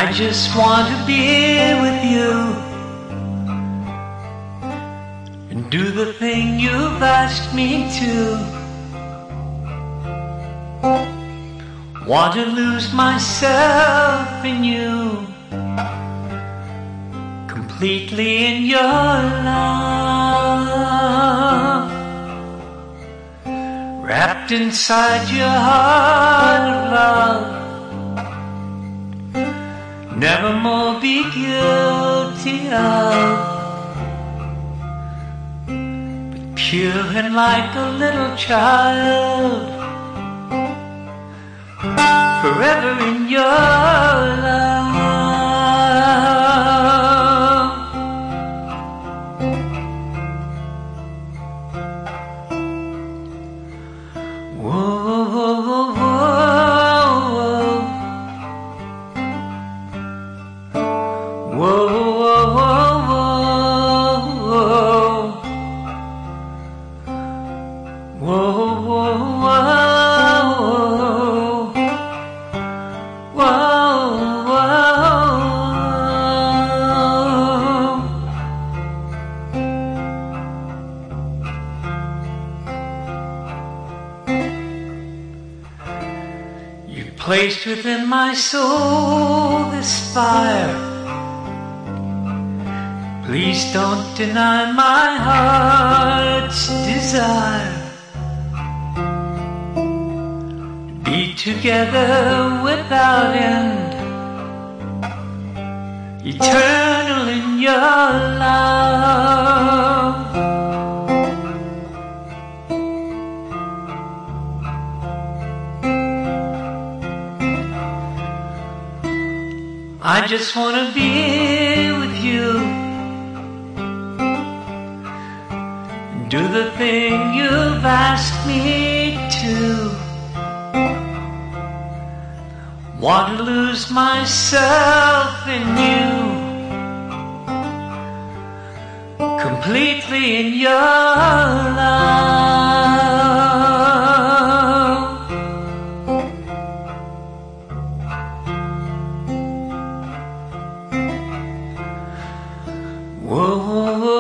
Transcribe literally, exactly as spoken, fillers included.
I just want to be with you and do the thing you've asked me to. Want to lose myself in you, completely in your love, wrapped inside your heart of love. Never more be guilty of, but pure and like a little child, forever in your love. Whoa, whoa, whoa, whoa. Whoa, whoa, whoa, whoa, whoa, whoa, whoa, whoa. You placed within my soul this fire. Please don't deny my heart's desire to be together without end, eternal in your love. I just want to be with you, do the thing you've asked me to. Want to lose myself in you, completely in your love. Whoa, whoa, whoa.